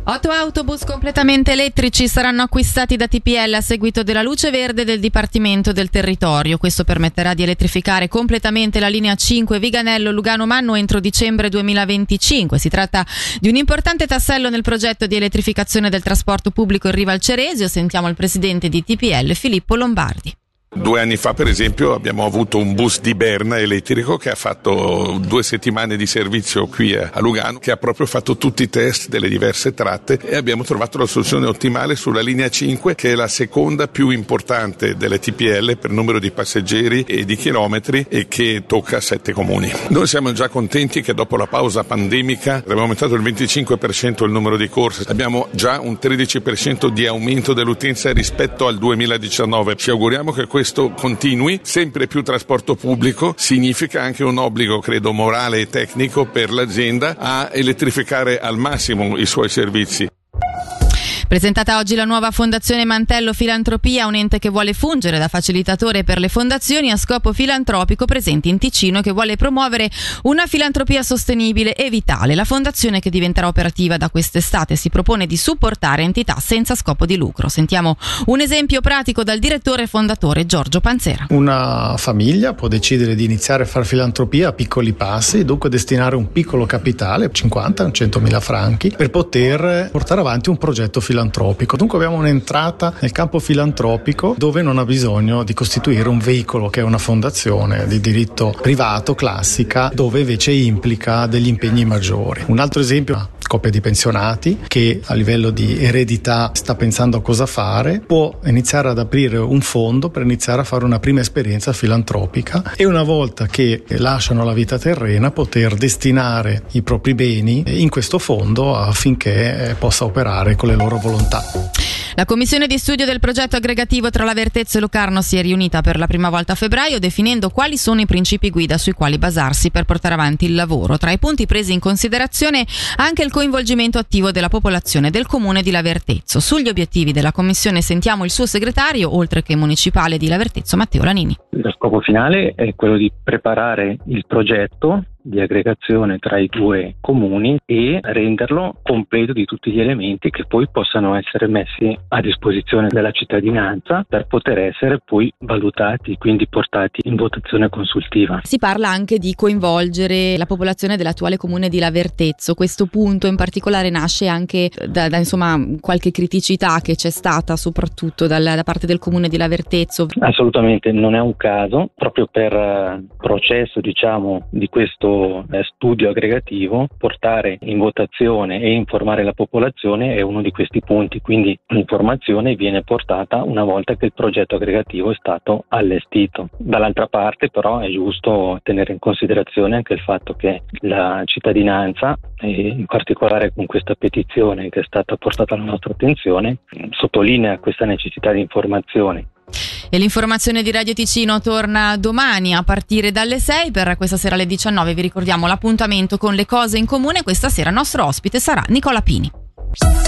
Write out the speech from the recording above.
8 autobus completamente elettrici saranno acquistati da TPL a seguito della luce verde del Dipartimento del Territorio. Questo permetterà di elettrificare completamente la linea 5 Viganello-Lugano-Manno entro dicembre 2025. Si tratta di un importante tassello nel progetto di elettrificazione del trasporto pubblico in riva al Ceresio. Sentiamo il presidente di TPL, Filippo Lombardi. 2 anni fa, per esempio, abbiamo avuto un bus di Berna elettrico che ha fatto 2 settimane di servizio qui a Lugano, che ha proprio fatto tutti i test delle diverse tratte e abbiamo trovato la soluzione ottimale sulla linea 5, che è la seconda più importante delle TPL per numero di passeggeri e di chilometri e che tocca 7 comuni. Noi siamo già contenti che dopo la pausa pandemica abbiamo aumentato il 25% il numero di corse, abbiamo già un 13% di aumento dell'utenza rispetto al 2019. Ci auguriamo che questo continui. Sempre più trasporto pubblico significa anche un obbligo, credo, morale e tecnico per l'azienda a elettrificare al massimo i suoi servizi. Presentata oggi la nuova Fondazione Mantello Filantropia, un ente che vuole fungere da facilitatore per le fondazioni a scopo filantropico presenti in Ticino, che vuole promuovere una filantropia sostenibile e vitale. La fondazione, che diventerà operativa da quest'estate, si propone di supportare entità senza scopo di lucro. Sentiamo un esempio pratico dal direttore e fondatore Giorgio Panzera. Una famiglia può decidere di iniziare a fare filantropia a piccoli passi, dunque destinare un piccolo capitale, 50-100.000 franchi, per poter portare avanti un progetto filantropico. Dunque abbiamo un'entrata nel campo filantropico dove non ha bisogno di costituire un veicolo che è una fondazione di diritto privato classica, dove invece implica degli impegni maggiori. Un altro esempio, una coppia di pensionati che a livello di eredità sta pensando a cosa fare, può iniziare ad aprire un fondo per iniziare a fare una prima esperienza filantropica e una volta che lasciano la vita terrena poter destinare i propri beni in questo fondo affinché possa operare con le loro volontà. La commissione di studio del progetto aggregativo tra Lavertezzo e Locarno si è riunita per la prima volta a febbraio, definendo quali sono i principi guida sui quali basarsi per portare avanti il lavoro. Tra i punti presi in considerazione anche il coinvolgimento attivo della popolazione del comune di Lavertezzo. Sugli obiettivi della commissione sentiamo il suo segretario, oltre che municipale di Lavertezzo, Matteo Lanini. Lo scopo finale è quello di preparare il progetto di aggregazione tra i 2 comuni e renderlo completo di tutti gli elementi che poi possano essere messi a disposizione della cittadinanza per poter essere poi valutati, quindi portati in votazione consultiva. Si parla anche di coinvolgere la popolazione dell'attuale comune di Lavertezzo. Questo punto in particolare nasce anche da insomma qualche criticità che c'è stata soprattutto da parte del comune di Lavertezzo. Assolutamente non è un caso, proprio per processo di questo studio aggregativo, portare in votazione e informare la popolazione è uno di questi punti, quindi l'informazione viene portata una volta che il progetto aggregativo è stato allestito. Dall'altra parte però è giusto tenere in considerazione anche il fatto che la cittadinanza, e in particolare con questa petizione che è stata portata alla nostra attenzione, sottolinea questa necessità di informazione. E l'informazione di Radio Ticino torna domani a partire dalle 6. Per questa sera alle 19 vi ricordiamo l'appuntamento con le cose in comune. Questa sera il nostro ospite sarà Nicola Pini.